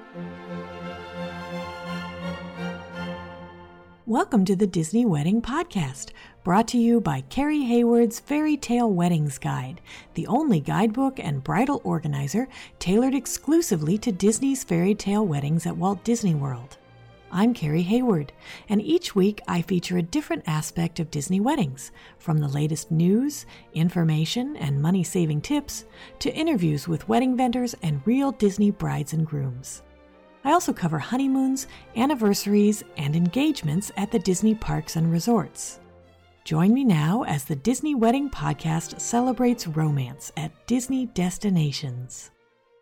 Welcome to the Disney Wedding Podcast, brought to you by Carrie Hayward's Fairy Tale Weddings Guide, the only guidebook and bridal organizer tailored exclusively to Disney's fairy tale weddings at Walt Disney World. I'm Carrie Hayward, and each week I feature a different aspect of Disney weddings, from the latest news, information, and money-saving tips, to interviews with wedding vendors and real Disney brides and grooms. I also cover honeymoons, anniversaries, and engagements at the Disney parks and resorts. Join me now as the Disney Wedding Podcast celebrates romance at Disney destinations.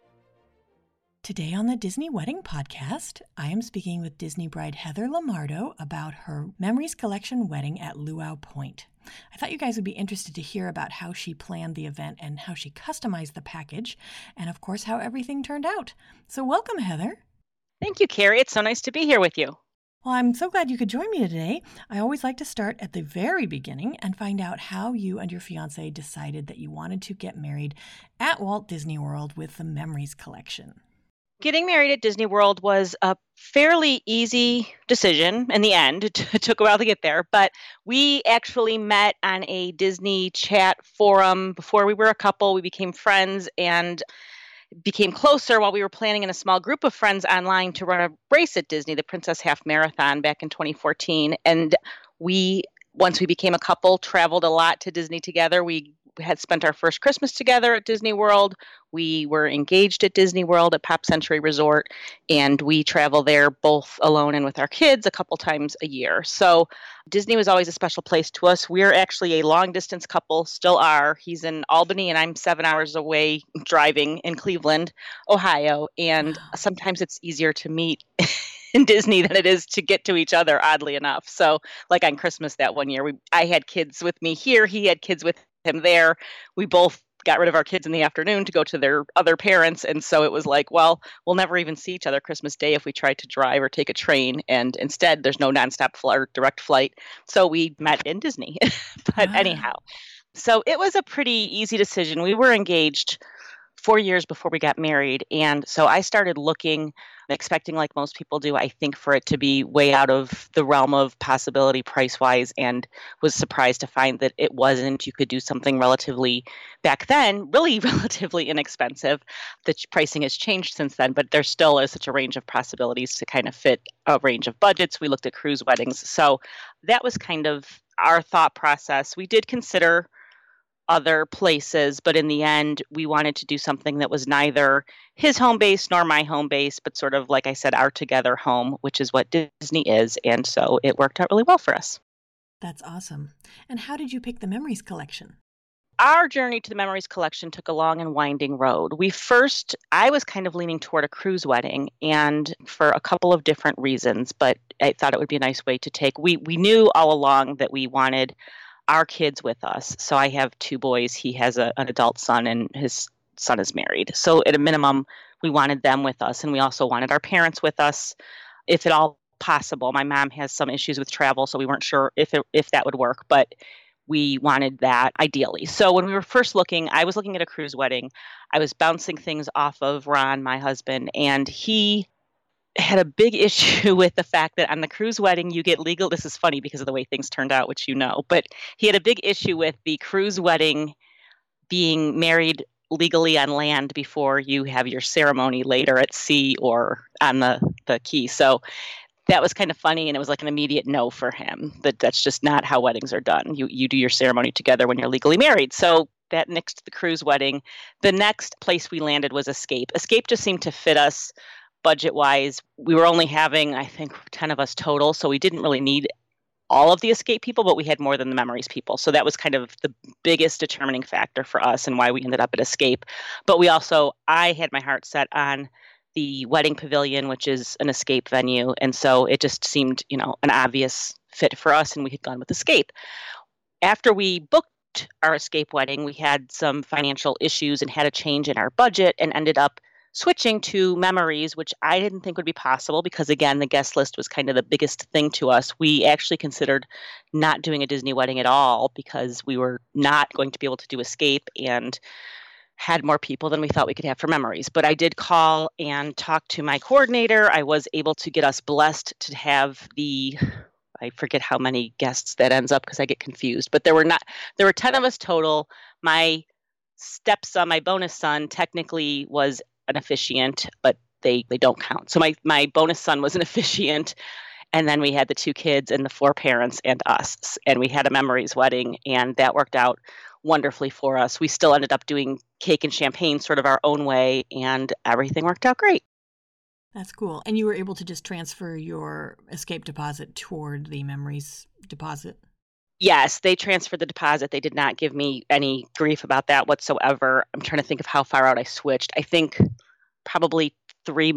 Today on the Disney Wedding Podcast, I am speaking with Disney bride Heather Lamardo about her Memories Collection wedding at Luau Point. I thought you guys would be interested to hear about how she planned the event and how she customized the package, and of course how everything turned out. So welcome, Heather. Thank you, Carrie. It's so nice to be here with you. Well, I'm so glad you could join me today. I always like to start at the very beginning and find out how you and your fiancé decided that you wanted to get married at Walt Disney World with the Memories Collection. Getting married at Disney World was a fairly easy decision in the end. It took a while to get there, but we actually met on a Disney chat forum before we were a couple. We became friends and became closer while we were planning in a small group of friends online to run a race at Disney, the Princess Half Marathon back in 2014. And once we became a couple, traveled a lot to Disney together. We had spent our first Christmas together at Disney World. We were engaged at Disney World at Pop Century Resort, and we travel there both alone and with our kids a couple times a year. So Disney was always a special place to us. We're actually a long-distance couple, still are. He's in Albany, and I'm 7 hours away driving in Cleveland, Ohio, and sometimes it's easier to meet in Disney than it is to get to each other, oddly enough. So like on Christmas that one year, I had kids with me here, he had kids with him there. We both got rid of our kids in the afternoon to go to their other parents. And so it was like, well, we'll never even see each other Christmas Day if we try to drive or take a train. And instead, there's no nonstop or direct flight. So we met in Disney. But anyhow, so it was a pretty easy decision. We were engaged 4 years before we got married. And so I started looking, expecting, like most people do, I think, for it to be way out of the realm of possibility price-wise, and was surprised to find that it wasn't. You could do something relatively, back then, really relatively inexpensive. The pricing has changed since then, but there still is such a range of possibilities to kind of fit a range of budgets. We looked at cruise weddings. So that was kind of our thought process. We did consider other places, but in the end, we wanted to do something that was neither his home base nor my home base, but sort of, like I said, our together home, which is what Disney is. And so it worked out really well for us. That's awesome. And how did you pick the Memories Collection? Our journey to the Memories Collection took a long and winding road. I was kind of leaning toward a cruise wedding, and for a couple of different reasons, but I thought it would be a nice way to take. We knew all along that we wanted our kids with us. So I have 2 boys. He has an adult son, and his son is married. So at a minimum, we wanted them with us. And we also wanted our parents with us, if at all possible. My mom has some issues with travel, so we weren't sure if that would work, but we wanted that ideally. So when we were first looking, I was looking at a cruise wedding. I was bouncing things off of Ron, my husband, and he had a big issue with the fact that on the cruise wedding, you get legal. This is funny because of the way things turned out, which you know, but he had a big issue with the cruise wedding being married legally on land before you have your ceremony later at sea or on the quay. So that was kind of funny. And it was like an immediate no for him, that's just not how weddings are done. You do your ceremony together when you're legally married. So that nixed the cruise wedding. The next place we landed was Escape. Escape just seemed to fit us budget-wise. We were only having, I think, 10 of us total, so we didn't really need all of the Escape people, but we had more than the Memories people. So that was kind of the biggest determining factor for us and why we ended up at Escape. But I had my heart set on the Wedding Pavilion, which is an Escape venue. And so it just seemed, an obvious fit for us, and we had gone with Escape. After we booked our Escape wedding, we had some financial issues and had a change in our budget and ended up switching to Memories, which I didn't think would be possible because, again, the guest list was kind of the biggest thing to us. We actually considered not doing a Disney wedding at all because we were not going to be able to do Escape, and had more people than we thought we could have for memories. But I did call and talk to my coordinator. I was able to get us blessed to have I forget how many guests that ends up because I get confused, but there were 10 of us total. My stepson, my bonus son, technically was an officiant, but they don't count. So my bonus son was an officiant. And then we had the 2 kids and the 4 parents and us. And we had a memories wedding, and that worked out wonderfully for us. We still ended up doing cake and champagne sort of our own way, and everything worked out great. That's cool. And you were able to just transfer your escape deposit toward the memories deposit? Yes, they transferred the deposit. They did not give me any grief about that whatsoever. I'm trying to think of how far out I switched. I think probably 3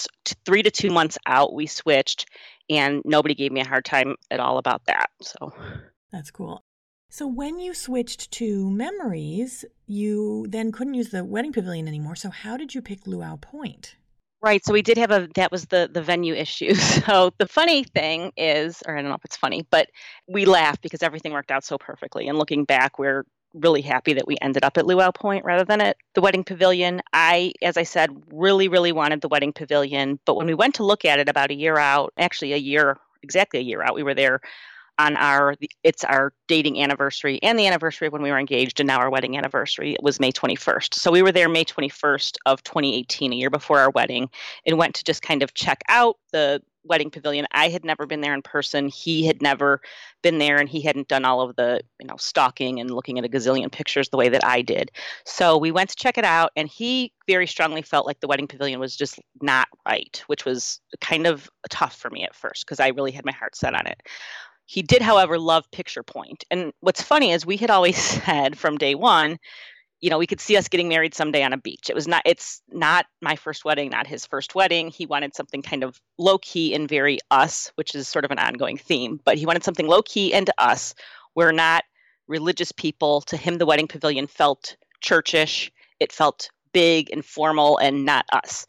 to 2 months out, we switched, and nobody gave me a hard time at all about that. So that's cool. So when you switched to memories, you then couldn't use the wedding pavilion anymore. So how did you pick Luau Point? Right. So we did have that was the venue issue. So the funny thing is, or I don't know if it's funny, but we laugh because everything worked out so perfectly. And looking back, we're really happy that we ended up at Luau Point rather than at the wedding pavilion. As I said, really, really wanted the wedding pavilion. But when we went to look at it about a year out, exactly a year out, we were there on it's our dating anniversary and the anniversary of when we were engaged, and now our wedding anniversary. It was May 21st. So we were there May 21st of 2018, a year before our wedding, and went to just kind of check out the wedding pavilion. I had never been there in person. He had never been there, and he hadn't done all of the, stalking and looking at a gazillion pictures the way that I did. So we went to check it out, and he very strongly felt like the wedding pavilion was just not right, which was kind of tough for me at first because I really had my heart set on it. He did, however, love Picture Point. And what's funny is we had always said from day one, we could see us getting married someday on a beach. It's not my first wedding, not his first wedding. He wanted something kind of low key and very us, which is sort of an ongoing theme, but he wanted something low key and us. We're not religious people. To him, the wedding pavilion felt churchish. It felt big and formal and not us.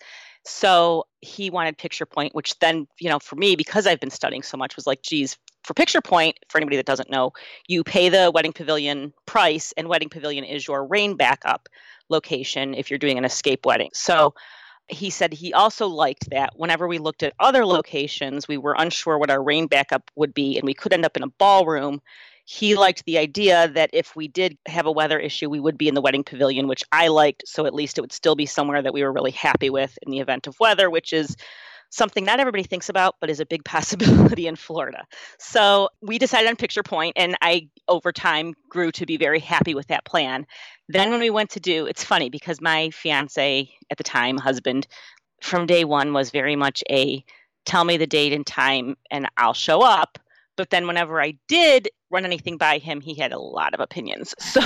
So he wanted Picture Point, which then, for me, because I've been studying so much, was like, geez, for Picture Point, for anybody that doesn't know, you pay the wedding pavilion price, and wedding pavilion is your rain backup location if you're doing an escape wedding. So he said he also liked that whenever we looked at other locations, we were unsure what our rain backup would be, and we could end up in a ballroom. He liked the idea that if we did have a weather issue, we would be in the wedding pavilion, which I liked. So at least it would still be somewhere that we were really happy with in the event of weather, which is something not everybody thinks about, but is a big possibility in Florida. So we decided on Picture Point, and I, over time, grew to be very happy with that plan. Then when we went to it's funny because my fiance at the time, husband, from day one was very much a tell me the date and time and I'll show up. But then whenever I did run anything by him, he had a lot of opinions. So,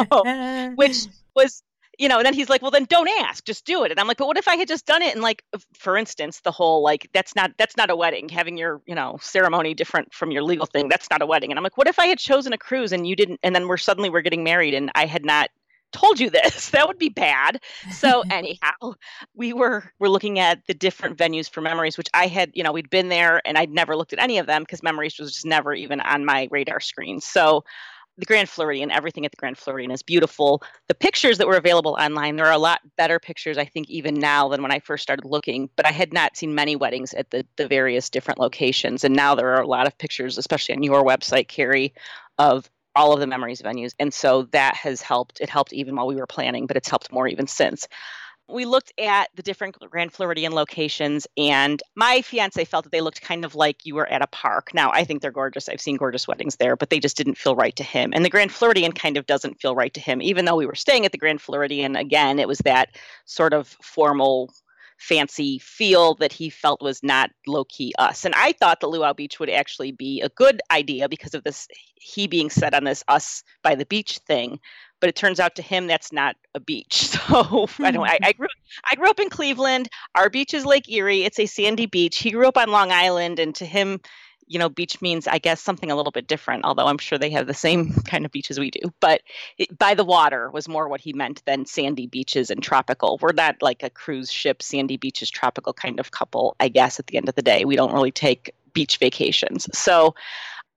which was, and then he's like, well, then don't ask, just do it. And I'm like, but what if I had just done it? And like, for instance, the whole, that's not a wedding, having your, ceremony different from your legal thing. That's not a wedding. And I'm like, what if I had chosen a cruise and you didn't, and then we're getting married and I had not told you this? That would be bad. So anyhow, we're looking at the different venues for Memories, which I had, we'd been there and I'd never looked at any of them because Memories was just never even on my radar screen. So the Grand Floridian, everything at the Grand Floridian is beautiful. The pictures that were available online, there are a lot better pictures, I think, even now than when I first started looking. But I had not seen many weddings at the various different locations. And now there are a lot of pictures, especially on your website, Carrie, of all of the Memories venues. And so that has helped. It helped even while we were planning, but it's helped more even since. We looked at the different Grand Floridian locations, and my fiance felt that they looked kind of like you were at a park. Now, I think they're gorgeous. I've seen gorgeous weddings there, but they just didn't feel right to him. And the Grand Floridian kind of doesn't feel right to him, even though we were staying at the Grand Floridian. Again, it was that sort of formal, fancy feel that he felt was not low-key us. And I thought the Luau Beach would actually be a good idea because of this, he being set on this us by the beach thing. But it turns out to him that's not a beach. So I grew up in Cleveland. Our beach is Lake Erie. It's a sandy beach. He grew up on Long Island, and to him, beach means, I guess, something a little bit different, although I'm sure they have the same kind of beaches we do. But by the water was more what he meant than sandy beaches and tropical. We're not like a cruise ship, sandy beaches, tropical kind of couple, I guess, at the end of the day. We don't really take beach vacations. So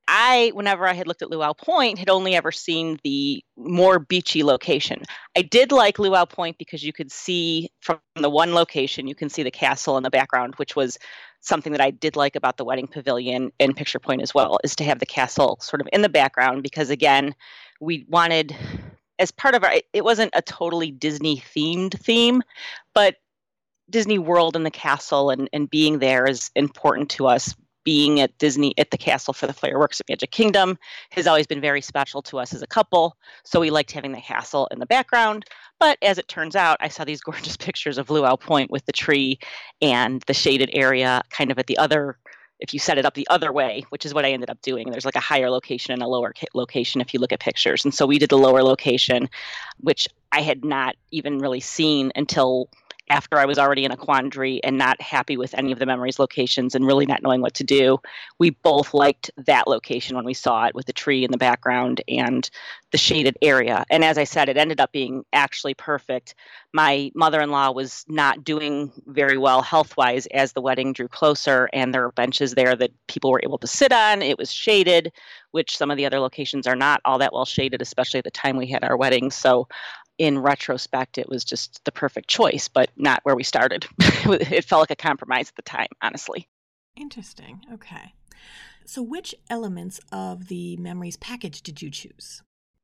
whenever I had looked at Luau Point, had only ever seen the more beachy location. I did like Luau Point because you could see from the one location, you can see the castle in the background, which was something that I did like about the wedding pavilion and Picture Point as well, is to have the castle sort of in the background because, again, we wanted, as part of it wasn't a totally Disney themed theme, but Disney World and the castle and being there is important to us. Being at Disney, at the castle for the fireworks at Magic Kingdom has always been very special to us as a couple. So we liked having the castle in the background. But as it turns out, I saw these gorgeous pictures of Luau Point with the tree and the shaded area kind of at the other, if you set it up the other way, which is what I ended up doing. There's like a higher location and a lower location if you look at pictures. And so we did the lower location, which I had not even really seen until after I was already in a quandary and not happy with any of the Memories locations and really not knowing what to do. We both liked that location when we saw it with the tree in the background and the shaded area. And as I said, it ended up being actually perfect. My mother-in-law was not doing very well health-wise as the wedding drew closer, and there were benches there that people were able to sit on. It was shaded, which some of the other locations are not all that well shaded, especially at the time we had our wedding. So in retrospect, it was just the perfect choice, but not where we started. It felt like a compromise at the time, honestly. Interesting. Okay. So which elements of the Memories package did you choose?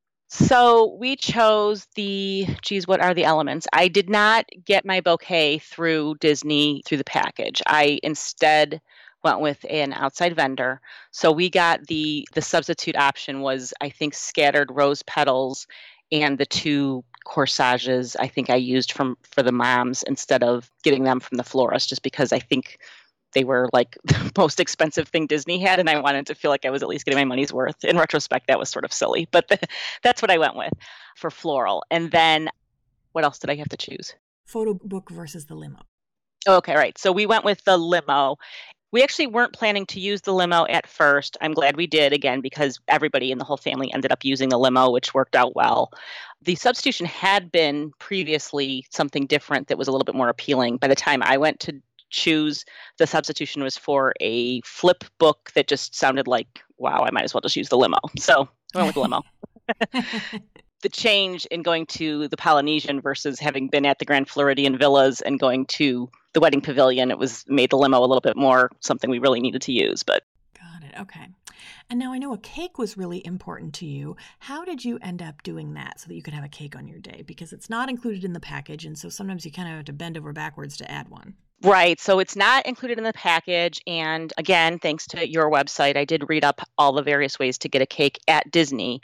So we chose what are the elements? I did not get my bouquet through Disney through the package. I instead went with an outside vendor. So we got the substitute option was, I think, scattered rose petals and the two corsages I think I used for the moms instead of getting them from the florist, just because I think they were like the most expensive thing Disney had, and I wanted to feel like I was at least getting my money's worth. In retrospect, that was sort of silly, but that's what I went with for floral. And then what else did I have to choose? Photo book versus the limo. Okay, right. So we went with the limo. We actually weren't planning to use the limo at first. I'm glad we did, again, because everybody in the whole family ended up using the limo, which worked out well. The substitution had been previously something different that was a little bit more appealing. By the time I went to choose, the substitution was for a flip book that just sounded like, wow, I might as well just use the limo. So I went with the limo. The change in going to the Polynesian versus having been at the Grand Floridian Villas and going to the wedding pavilion, it was made the limo a little bit more something we really needed to use. But got it. Okay. And now I know a cake was really important to you. How did you end up doing that so that you could have a cake on your day? Because it's not included in the package, and so sometimes you kind of have to bend over backwards to add one. Right. So it's not included in the package. And again, thanks to your website, I did read up all the various ways to get a cake at Disney.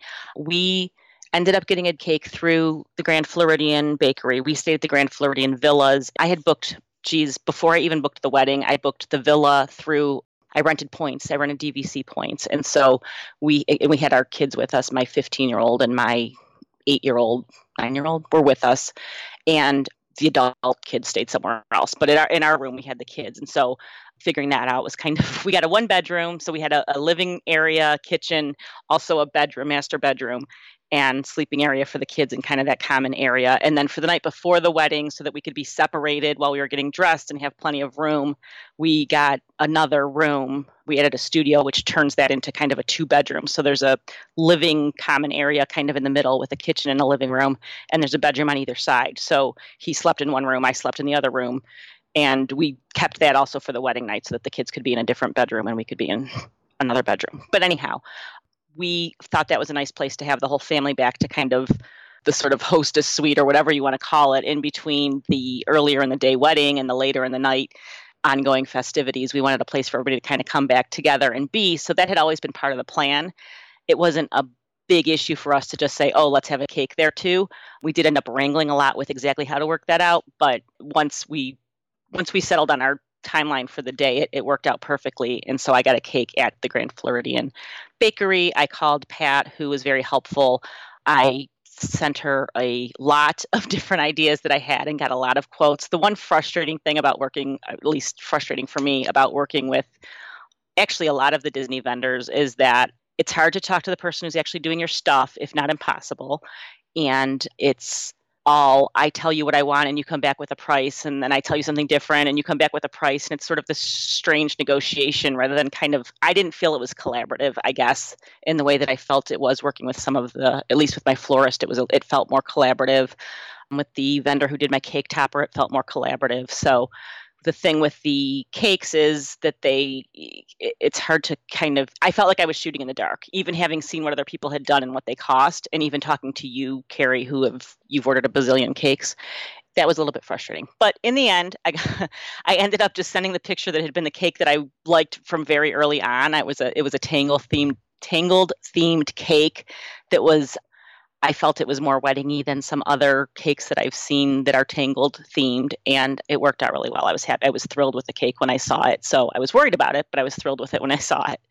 We ended up getting a cake through the Grand Floridian Bakery. We stayed at the Grand Floridian Villas. I had booked, before I even booked the wedding, I booked the villa through, I rented points. I rented DVC points. And so we had our kids with us. My 15-year-old and my 8-year-old, 9-year-old were with us. And the adult kids stayed somewhere else. But in our room, we had the kids. And so figuring that out was kind of, we got a 1-bedroom. So we had a living area, kitchen, also a bedroom, master bedroom, and sleeping area for the kids in kind of that common area. And then for the night before the wedding, so that we could be separated while we were getting dressed and have plenty of room, we got another room. We added a studio, which turns that into kind of a 2-bedroom. So there's a living common area kind of in the middle with a kitchen and a living room, and there's a bedroom on either side. So he slept in one room, I slept in the other room. And we kept that also for the wedding night so that the kids could be in a different bedroom and we could be in another bedroom. But anyhow, we thought that was a nice place to have the whole family back to kind of the sort of hostess suite or whatever you want to call it in between the earlier in the day wedding and the later in the night ongoing festivities. We wanted a place for everybody to kind of come back together and be. So that had always been part of the plan. It wasn't a big issue for us to just say, oh, let's have a cake there too. We did end up wrangling a lot with exactly how to work that out. But once we settled on our timeline for the day, it worked out perfectly. And so I got a cake at the Grand Floridian Bakery. I called Pat, who was very helpful. I sent her a lot of different ideas that I had and got a lot of quotes. The one frustrating thing about working, at least frustrating for me, about working with actually a lot of the Disney vendors is that it's hard to talk to the person who's actually doing your stuff, if not impossible. And it's all I tell you what I want and you come back with a price, and then I tell you something different and you come back with a price, and it's sort of this strange negotiation rather than I didn't feel it was collaborative, I guess, in the way that I felt it was working with some of at least with my florist, it felt more collaborative. With the vendor who did my cake topper, it felt more collaborative. So the thing with the cakes is that it's hard to I felt like I was shooting in the dark, even having seen what other people had done and what they cost, and even talking to you, Carrie, you've ordered a bazillion cakes. That was a little bit frustrating. But in the end, I ended up just sending the picture that had been the cake that I liked from very early on. It was a Tangled themed cake that I felt it was more wedding-y than some other cakes that I've seen that are Tangled themed, and it worked out really well. I was happy. I was thrilled with the cake when I saw it. So I was worried about it, but I was thrilled with it when I saw it.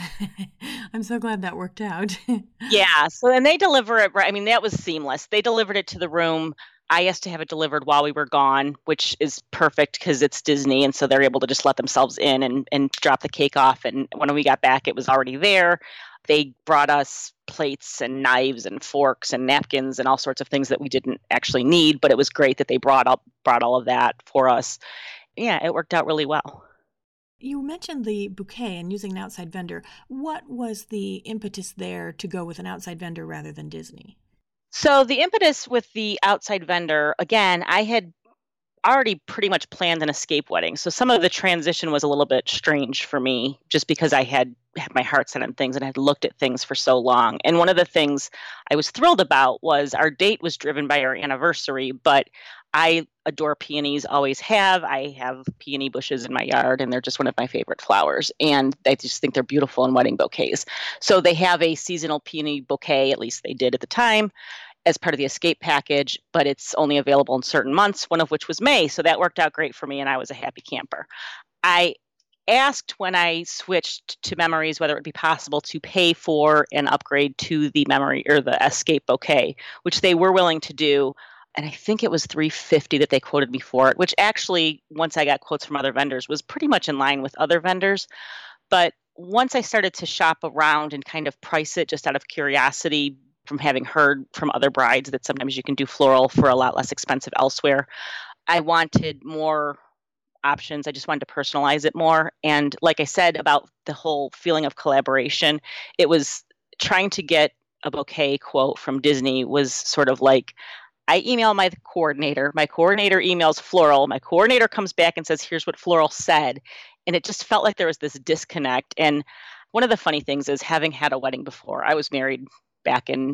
I'm so glad that worked out. Yeah. So, and they deliver it, right? I mean, that was seamless. They delivered it to the room. I asked to have it delivered while we were gone, which is perfect because it's Disney, and so they're able to just let themselves in and drop the cake off. And when we got back, it was already there. They brought us plates and knives and forks and napkins and all sorts of things that we didn't actually need, but it was great that they brought all of that for us. Yeah, it worked out really well. You mentioned the bouquet and using an outside vendor. What was the impetus there to go with an outside vendor rather than Disney? So the impetus with the outside vendor, again, I had already pretty much planned an escape wedding. So some of the transition was a little bit strange for me just because I had my heart set on things and had looked at things for so long. And one of the things I was thrilled about was our date was driven by our anniversary, but I adore peonies, always have. I have peony bushes in my yard, and they're just one of my favorite flowers. And I just think they're beautiful in wedding bouquets. So they have a seasonal peony bouquet, at least they did at the time, as part of the escape package, but it's only available in certain months, one of which was May. So that worked out great for me, and I was a happy camper. I asked when I switched to Memories whether it would be possible to pay for an upgrade to the Memory or the escape bouquet, which they were willing to do. And I think it was $350 that they quoted me for it, which actually, once I got quotes from other vendors, was pretty much in line with other vendors. But once I started to shop around and kind of price it just out of curiosity, from having heard from other brides that sometimes you can do floral for a lot less expensive elsewhere, I wanted more options. I just wanted to personalize it more. And like I said about the whole feeling of collaboration, it was trying to get a bouquet quote from Disney was sort of like, I email my coordinator emails Floral, my coordinator comes back and says, here's what Floral said. And it just felt like there was this disconnect. And one of the funny things is, having had a wedding before, I was married back in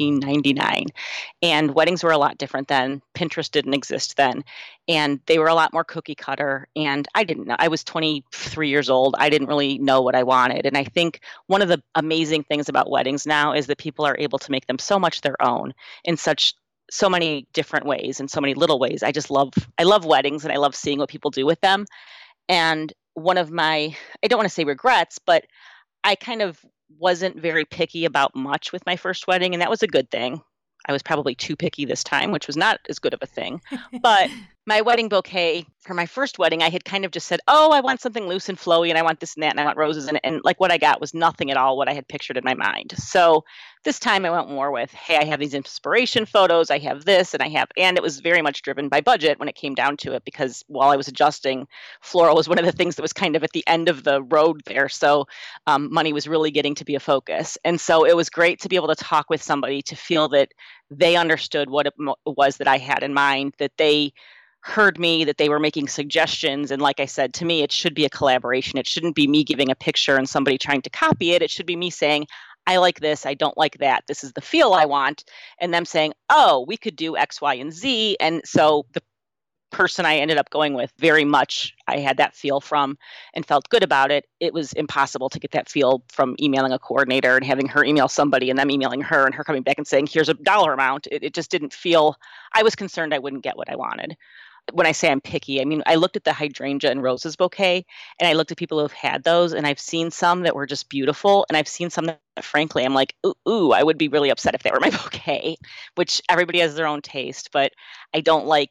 1999, and weddings were a lot different then. Pinterest didn't exist then, and they were a lot more cookie cutter. And I didn't know. I was 23 years old. I didn't really know what I wanted. And I think one of the amazing things about weddings now is that people are able to make them so much their own in so many different ways and so many little ways. I love weddings, and I love seeing what people do with them. And one of my, I don't want to say regrets, but I kind of wasn't very picky about much with my first wedding, and that was a good thing. I was probably too picky this time, which was not as good of a thing. But my wedding bouquet for my first wedding, I had kind of just said, oh, I want something loose and flowy, and I want this and that, and I want roses. And like what I got was nothing at all what I had pictured in my mind. So this time I went more with, hey, I have these inspiration photos, I have this, and it was very much driven by budget when it came down to it, because while I was adjusting, floral was one of the things that was kind of at the end of the road there. So money was really getting to be a focus. And so it was great to be able to talk with somebody, to feel that they understood what it was that I had in mind, that they heard me, that they were making suggestions. And like I said, to me, it should be a collaboration. It shouldn't be me giving a picture and somebody trying to copy it. It should be me saying, I like this, I don't like that, this is the feel I want. And them saying, oh, we could do X, Y, and Z. And so the person I ended up going with, very much I had that feel from and felt good about it. It was impossible to get that feel from emailing a coordinator and having her email somebody and them emailing her and her coming back and saying, here's a dollar amount. It just didn't feel, I was concerned I wouldn't get what I wanted. When I say I'm picky, I mean, I looked at the hydrangea and roses bouquet, and I looked at people who have had those, and I've seen some that were just beautiful, and I've seen some that, frankly, I'm like, ooh, I would be really upset if they were my bouquet, which everybody has their own taste, but I don't like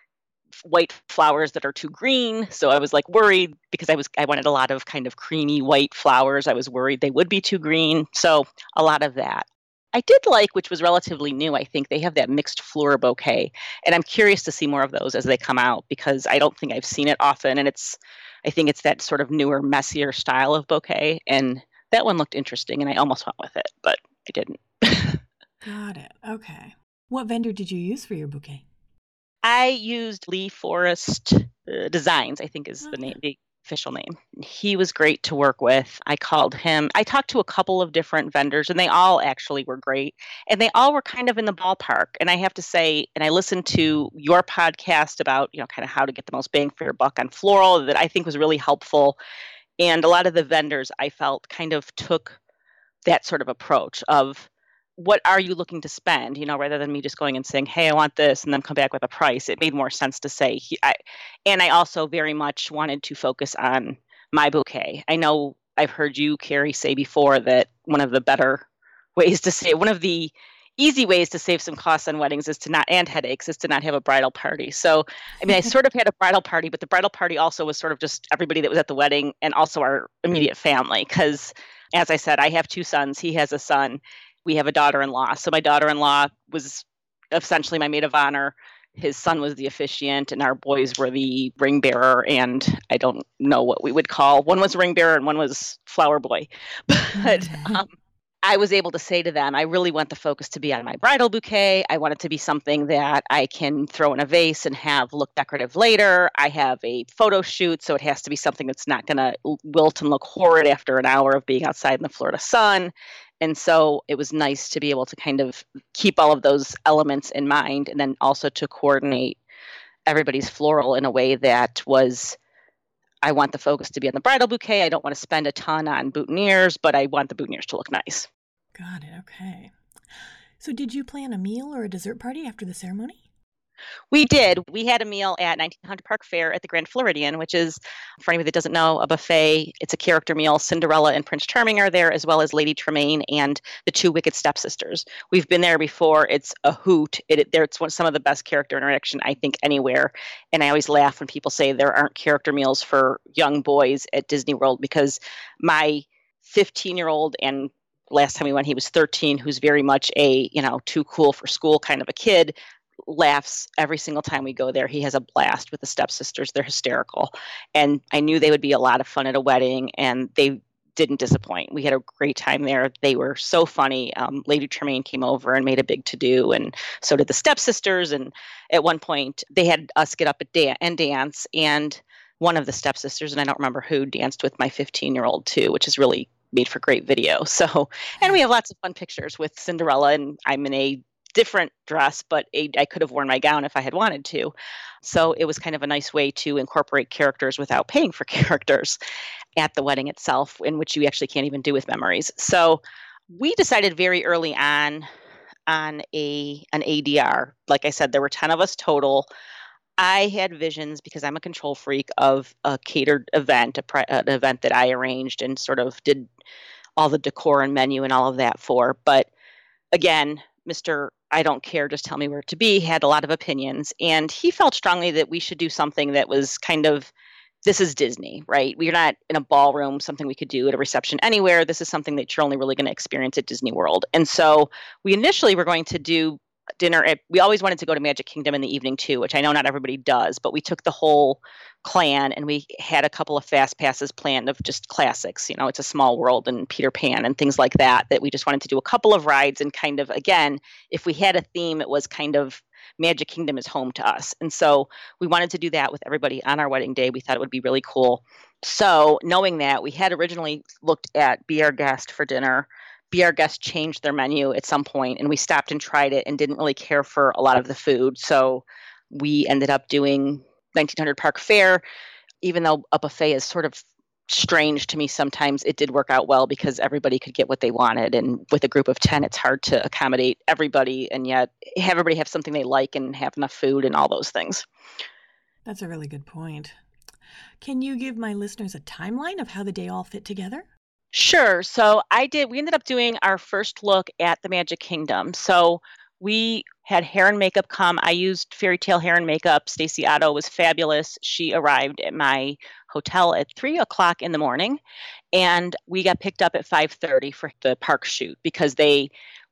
white flowers that are too green. So I was like worried, because I wanted a lot of kind of creamy white flowers. I was worried they would be too green. So a lot of that. I did like, which was relatively new, I think, they have that mixed floral bouquet. And I'm curious to see more of those as they come out because I don't think I've seen it often. And I think it's that sort of newer, messier style of bouquet. And that one looked interesting and I almost went with it, but I didn't. Got it. Okay. What vendor did you use for your bouquet? I used Lee Forest Designs, I think is the name, the official name. He was great to work with. I called him. I talked to a couple of different vendors and they all actually were great. And they all were kind of in the ballpark. And I have to say, and I listened to your podcast about, kind of how to get the most bang for your buck on floral that I think was really helpful. And a lot of the vendors I felt kind of took that sort of approach of, what are you looking to spend, rather than me just going and saying, hey, I want this, and then come back with a price. It made more sense to say, and I also very much wanted to focus on my bouquet. I know I've heard you, Carrie, say before that one of the easy ways to save some costs on weddings and headaches is to not have a bridal party. So, I sort of had a bridal party, but the bridal party also was sort of just everybody that was at the wedding and also our immediate family. Because as I said, I have 2 sons. He has a son. We have a daughter-in-law. So my daughter-in-law was essentially my maid of honor. His son was the officiant and our boys were the ring bearer. And I don't know what we would call, one was ring bearer and one was flower boy. But I was able to say to them, I really want the focus to be on my bridal bouquet. I want it to be something that I can throw in a vase and have look decorative later. I have a photo shoot, so it has to be something that's not going to wilt and look horrid after an hour of being outside in the Florida sun. And so it was nice to be able to kind of keep all of those elements in mind and then also to coordinate everybody's floral in a way that was, I want the focus to be on the bridal bouquet. I don't want to spend a ton on boutonnieres, but I want the boutonnieres to look nice. Got it. Okay. So did you plan a meal or a dessert party after the ceremony? We did. We had a meal at 1900 Park Fair at the Grand Floridian, which is, for anybody that doesn't know, a buffet. It's a character meal. Cinderella and Prince Charming are there, as well as Lady Tremaine and the 2 Wicked stepsisters. We've been there before. It's a hoot. It's some of the best character interaction, I think, anywhere. And I always laugh when people say there aren't character meals for young boys at Disney World because my 15-year-old and last time we went, he was 13, who's very much a, too cool for school kind of a kid, laughs every single time we go there. He has a blast with the stepsisters. They're hysterical. And I knew they would be a lot of fun at a wedding, and they didn't disappoint. We had a great time there. They were so funny. Lady Tremaine came over and made a big to-do, and so did the stepsisters. And at one point, they had us get up and dance, and one of the stepsisters, and I don't remember who, danced with my 15-year-old too, which is really made for great video. So, and we have lots of fun pictures with Cinderella, and I'm in a different dress, but I could have worn my gown if I had wanted to. So it was kind of a nice way to incorporate characters without paying for characters at the wedding itself, in which you actually can't even do with memories. So we decided very early on an ADR. Like I said, there were 10 of us total. I had visions, because I'm a control freak, of a catered event, an event that I arranged and sort of did all the decor and menu and all of that for. But again, Mr. I don't care, just tell me where to be, had a lot of opinions. And he felt strongly that we should do something that was kind of, this is Disney, right? We're not in a ballroom, something we could do at a reception anywhere. This is something that you're only really going to experience at Disney World. And so we initially were going to do dinner we always wanted to go to Magic Kingdom in the evening too, which I know not everybody does, but we took the whole clan and we had a couple of fast passes planned of just classics. It's a Small World and Peter Pan and things like that we just wanted to do a couple of rides and kind of, again, if we had a theme, it was kind of Magic Kingdom is home to us. And so we wanted to do that with everybody on our wedding day. We thought it would be really cool. So knowing that, we had originally looked at Be Our Guest for dinner. Be Our Guest changed their menu at some point, and we stopped and tried it and didn't really care for a lot of the food. So we ended up doing 1900 Park Fair. Even though a buffet is sort of strange to me sometimes, it did work out well because everybody could get what they wanted. And with a group of 10, it's hard to accommodate everybody and yet have everybody have something they like and have enough food and all those things. That's a really good point. Can you give my listeners a timeline of how the day all fit together? Sure. So we ended up doing our first look at the Magic Kingdom. So we had hair and makeup come. I used Fairy Tale hair and makeup. Stacey Otto was fabulous. She arrived at my hotel at 3:00 in the morning, and we got picked up at 5:30 for the park shoot because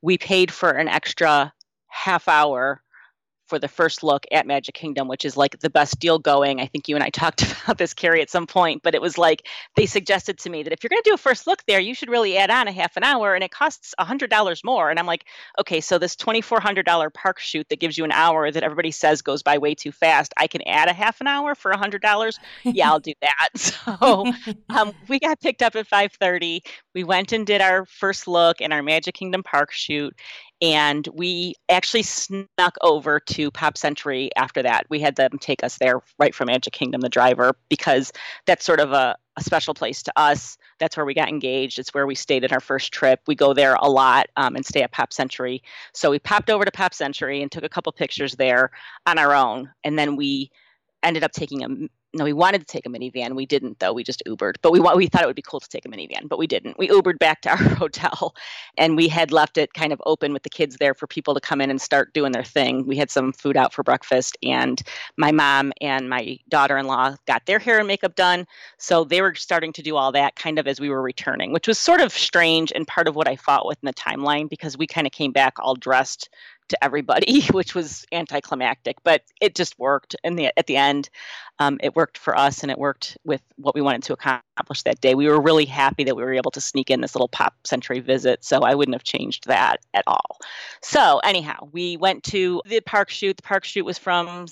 we paid for an extra half hour for the first look at Magic Kingdom, which is like the best deal going. I think you and I talked about this, Carrie, at some point, but it was like they suggested to me that if you're going to do a first look there, you should really add on a half an hour, and it costs $100 more. And I'm like, okay, so this $2,400 park shoot that gives you an hour that everybody says goes by way too fast, I can add a half an hour for $100? Yeah, I'll do that. So we got picked up at 5:30. We went and did our first look and our Magic Kingdom park shoot. And we actually snuck over to Pop Century after that. We had them take us there right from Magic Kingdom, the driver, because that's sort of a special place to us. That's where we got engaged. It's where we stayed in our first trip. We go there a lot and stay at Pop Century. So we popped over to Pop Century and took a couple pictures there on our own. And then we ended up taking we wanted to take a minivan. We didn't, though. We just Ubered. But we thought it would be cool to take a minivan, but we didn't. We Ubered back to our hotel, and we had left it kind of open with the kids there for people to come in and start doing their thing. We had some food out for breakfast, and my mom and my daughter-in-law got their hair and makeup done. So they were starting to do all that kind of as we were returning, which was sort of strange and part of what I fought with in the timeline, because we kind of came back all dressed to everybody, which was anticlimactic, but it just worked. And at the end, it worked for us, and it worked with what we wanted to accomplish that day. We were really happy that we were able to sneak in this little Pop Century visit, so I wouldn't have changed that at all. So anyhow, we went to the park shoot. The park shoot was from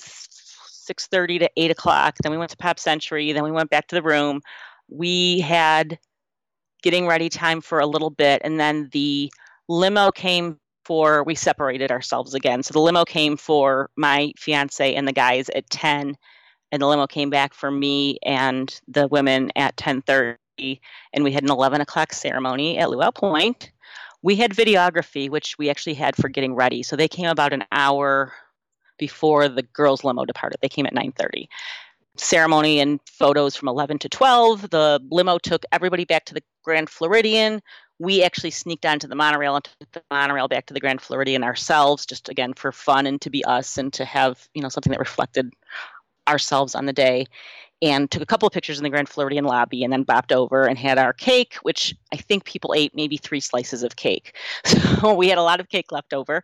6:30 to 8 o'clock. Then we went to Pop Century. Then we went back to the room. We had getting ready time for a little bit, and then the limo came we separated ourselves again. So the limo came for my fiance and the guys at 10, and the limo came back for me and the women at 10:30, and we had an 11 o'clock ceremony at Luau Point. We had videography, which we actually had for getting ready. So they came about an hour before the girls' limo departed. They came at 9:30. Ceremony and photos from 11 to 12. The limo took everybody back to the Grand Floridian. We actually sneaked onto the monorail and took the monorail back to the Grand Floridian ourselves, just again for fun and to be us and to have, something that reflected ourselves on the day. And took a couple of pictures in the Grand Floridian lobby, and then bopped over and had our cake, which I think people ate maybe 3 slices of cake. So we had a lot of cake left over.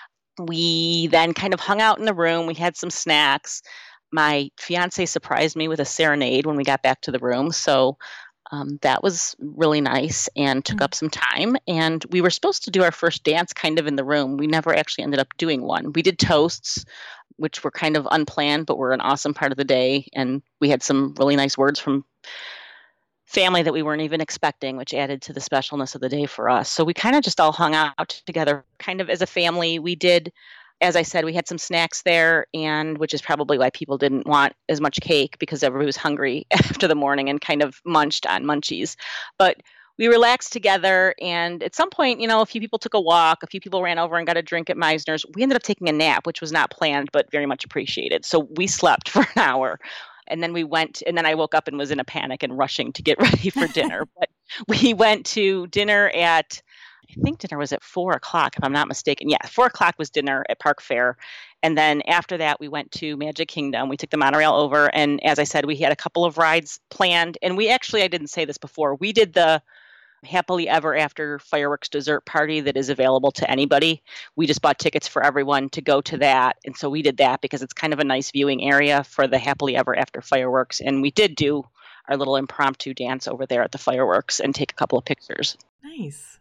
We then kind of hung out in the room. We had some snacks. My fiance surprised me with a serenade when we got back to the room. So that was really nice and took up some time. And we were supposed to do our first dance kind of in the room. We never actually ended up doing one. We did toasts, which were kind of unplanned, but were an awesome part of the day. And we had some really nice words from family that we weren't even expecting, which added to the specialness of the day for us. So we kind of just all hung out together kind of as a family. We did, as I said, we had some snacks there, and which is probably why people didn't want as much cake, because everybody was hungry after the morning and kind of munched on munchies. But we relaxed together, and at some point, a few people took a walk, a few people ran over and got a drink at Meisner's. We ended up taking a nap, which was not planned, but very much appreciated. So we slept for an hour. And then I woke up and was in a panic and rushing to get ready for dinner. But we went to dinner at, I think dinner was at 4 o'clock, if I'm not mistaken. Yeah, 4 o'clock was dinner at Park Fair. And then after that, we went to Magic Kingdom. We took the monorail over. And as I said, we had a couple of rides planned. And I didn't say this before, we did the Happily Ever After fireworks dessert party that is available to anybody. We just bought tickets for everyone to go to that. And so we did that because it's kind of a nice viewing area for the Happily Ever After fireworks. And we did do our little impromptu dance over there at the fireworks and take a couple of pictures. Nice.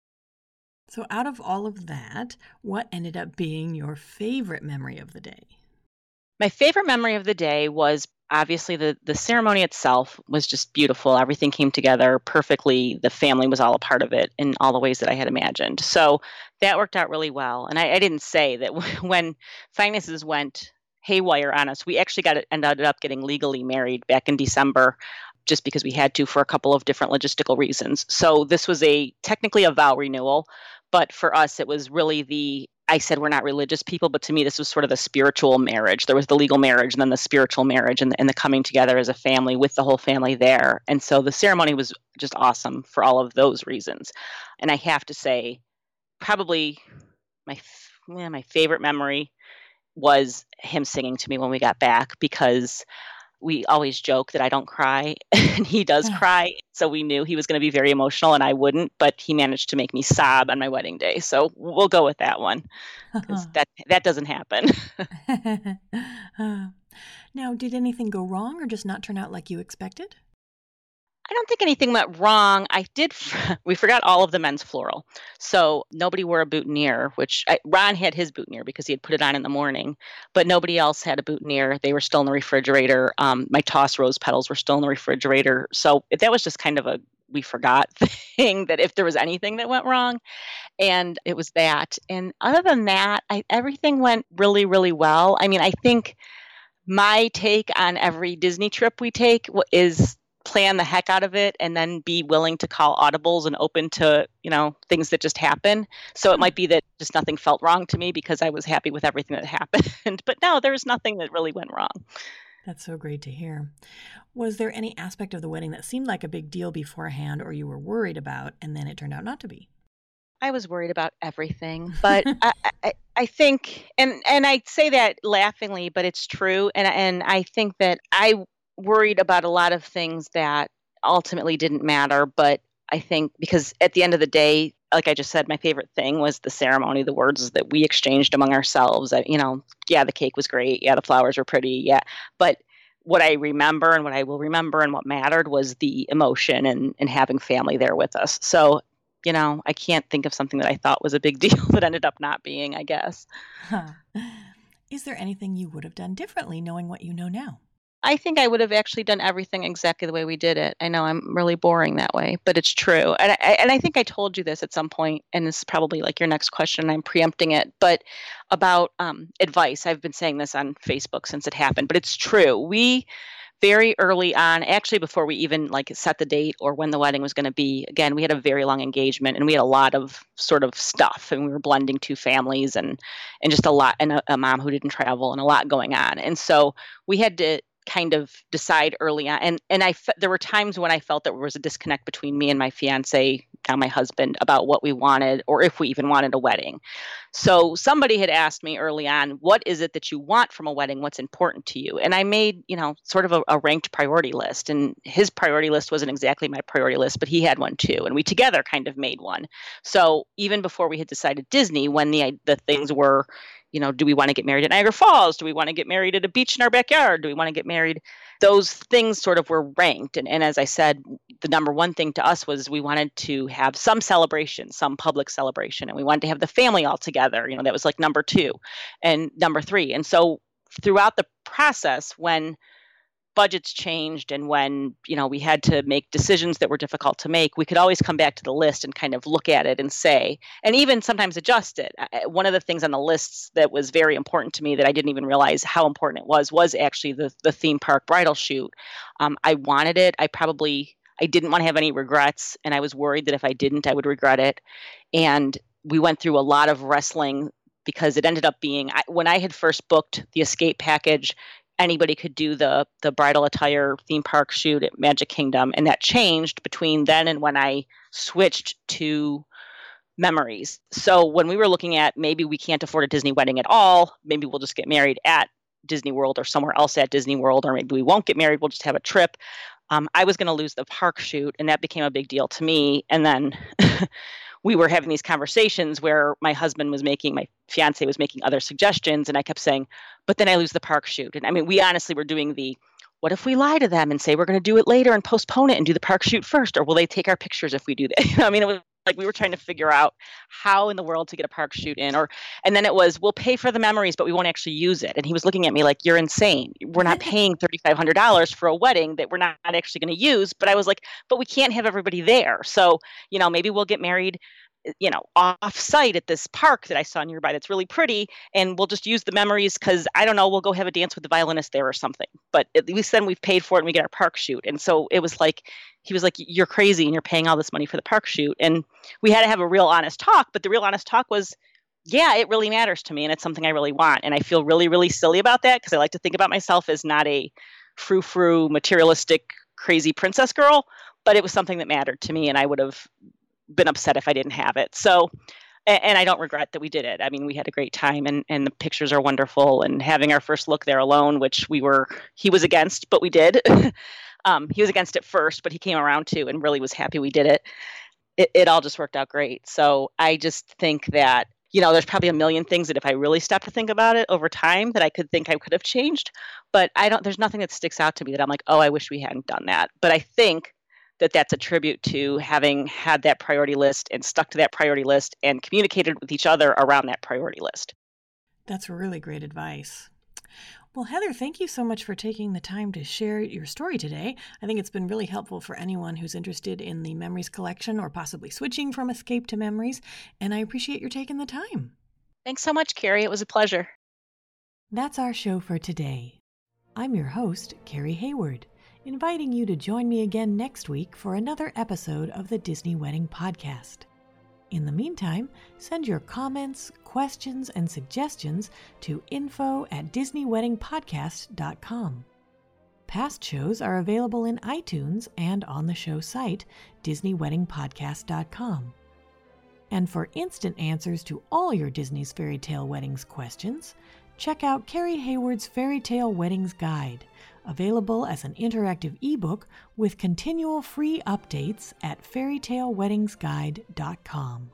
So out of all of that, what ended up being your favorite memory of the day? My favorite memory of the day was obviously the ceremony itself was just beautiful. Everything came together perfectly. The family was all a part of it in all the ways that I had imagined. So that worked out really well. And I didn't say that when finances went haywire on us, we actually ended up getting legally married back in December, just because we had to for a couple of different logistical reasons. So this was technically a vow renewal, but for us it was really I said we're not religious people, but to me this was sort of the spiritual marriage. There was the legal marriage and then the spiritual marriage and the coming together as a family with the whole family there. And so the ceremony was just awesome for all of those reasons. And I have to say, probably my favorite memory was him singing to me when we got back, because We always joke that I don't cry, and he does cry. So we knew he was going to be very emotional and I wouldn't, but he managed to make me sob on my wedding day. So we'll go with that one, because that doesn't happen. Now, did anything go wrong or just not turn out like you expected? I don't think anything went wrong. We forgot all of the men's floral. So nobody wore a boutonniere, Ron had his boutonniere because he had put it on in the morning, but nobody else had a boutonniere. They were still in the refrigerator. My toss rose petals were still in the refrigerator. So that was just kind of we forgot thing, that if there was anything that went wrong, and it was that. And other than that, everything went really, really well. I mean, I think my take on every Disney trip we take is plan the heck out of it and then be willing to call audibles and open to, things that just happen. So it might be that just nothing felt wrong to me because I was happy with everything that happened. But no, there was nothing that really went wrong. That's so great to hear. Was there any aspect of the wedding that seemed like a big deal beforehand or you were worried about and then it turned out not to be? I was worried about everything, but I think, and I say that laughingly, but it's true. And I think that I worried about a lot of things that ultimately didn't matter. But I think because at the end of the day, like I just said, my favorite thing was the ceremony, the words that we exchanged among ourselves. Yeah, the cake was great. Yeah, the flowers were pretty. Yeah. But what I remember and what I will remember and what mattered was the emotion and having family there with us. So, I can't think of something that I thought was a big deal that ended up not being, I guess. Is there anything you would have done differently knowing what you know now? I think I would have actually done everything exactly the way we did it. I know I'm really boring that way, but it's true. And I think I told you this at some point, and this is probably like your next question. I'm preempting it, but about advice. I've been saying this on Facebook since it happened, but it's true. We very early on, actually before we even set the date or when the wedding was going to be, again, we had a very long engagement and we had a lot of sort of stuff, and we were blending two families and just a lot, and a mom who didn't travel and a lot going on. And so we had to kind of decide early on. And there were times when I felt that there was a disconnect between me and my fiance, now my husband, about what we wanted or if we even wanted a wedding. So somebody had asked me early on, what is it that you want from a wedding? What's important to you? And I made, sort of a ranked priority list, and his priority list wasn't exactly my priority list, but he had one too. And we together kind of made one. So even before we had decided Disney, when the things were, do we want to get married at Niagara Falls? Do we want to get married at a beach in our backyard? Do we want to get married? Those things sort of were ranked. And as I said, the number one thing to us was we wanted to have some celebration, some public celebration. And we wanted to have the family all together. That was like number 2 and number 3. And so throughout the process, when budgets changed and when, we had to make decisions that were difficult to make, we could always come back to the list and kind of look at it and say, and even sometimes adjust it. One of the things on the lists that was very important to me that I didn't even realize how important it was actually the theme park bridal shoot. I wanted it. I didn't want to have any regrets, and I was worried that if I didn't, I would regret it. And we went through a lot of wrestling because it ended up being, when I had first booked the escape package, anybody could do the bridal attire theme park shoot at Magic Kingdom. And that changed between then and when I switched to Memories. So when we were looking at maybe we can't afford a Disney wedding at all, maybe we'll just get married at Disney World or somewhere else at Disney World, or maybe we won't get married, we'll just have a trip. I was going to lose the park shoot, and that became a big deal to me. And then we were having these conversations where my fiance was making other suggestions, and I kept saying, but then I lose the park shoot. And I mean, we honestly were doing what if we lie to them and say we're going to do it later and postpone it and do the park shoot first, or will they take our pictures if we do that? I mean, it was like we were trying to figure out how in the world to get a park shoot in, and then it was, we'll pay for the memories, but we won't actually use it. And he was looking at me like, you're insane. We're not paying $3,500 for a wedding that we're not actually going to use. But I was like, but we can't have everybody there. So, maybe we'll get married, off site at this park that I saw nearby that's really pretty, and we'll just use the memories because I don't know, we'll go have a dance with the violinist there or something. But at least then we've paid for it and we get our park shoot. And so it was like, he was like, you're crazy and you're paying all this money for the park shoot. And we had to have a real honest talk, but the real honest talk was, yeah, it really matters to me and it's something I really want. And I feel really, really silly about that because I like to think about myself as not a frou-frou, materialistic, crazy princess girl, but it was something that mattered to me, and I would have been upset if I didn't have it. So And I don't regret that we did it. I mean, we had a great time, and the pictures are wonderful. And having our first look there alone, which he was against, but we did. He was against it first, but he came around too and really was happy we did it. It all just worked out great. So I just think that, there's probably a million things that if I really stopped to think about it over time that I could have changed. But there's nothing that sticks out to me that I'm like, oh, I wish we hadn't done that. But I think that that's a tribute to having had that priority list and stuck to that priority list and communicated with each other around that priority list. That's really great advice. Well, Heather, thank you so much for taking the time to share your story today. I think it's been really helpful for anyone who's interested in the Memories collection or possibly switching from Escape to Memories, and I appreciate your taking the time. Thanks so much, Carrie. It was a pleasure. That's our show for today. I'm your host, Carrie Hayward, inviting you to join me again next week for another episode of the Disney Wedding Podcast. In the meantime, send your comments, questions, and suggestions to info@DisneyWeddingPodcast.com. Past shows are available in iTunes and on the show site, DisneyWeddingPodcast.com. And for instant answers to all your Disney's Fairy Tale Weddings questions, check out Carrie Hayward's Fairy Tale Weddings Guide, available as an interactive ebook with continual free updates at fairytaleweddingsguide.com.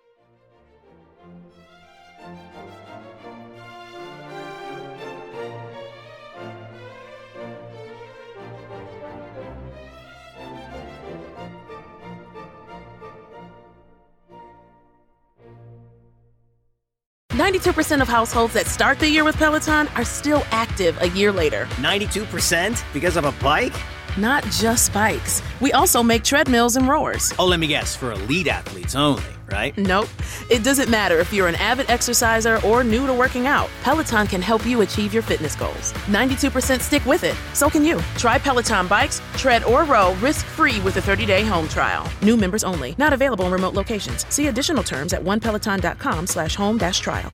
%of households that start the year with Peloton are still active a year later. 92% because of a bike? Not just bikes. We also make treadmills and rowers. Oh, let me guess, for elite athletes only, right? Nope. It doesn't matter if you're an avid exerciser or new to working out. Peloton can help you achieve your fitness goals. 92% stick with it. So can you. Try Peloton bikes, tread, or row risk-free with a 30-day home trial. New members only. Not available in remote locations. See additional terms at onepeloton.com/home-trial.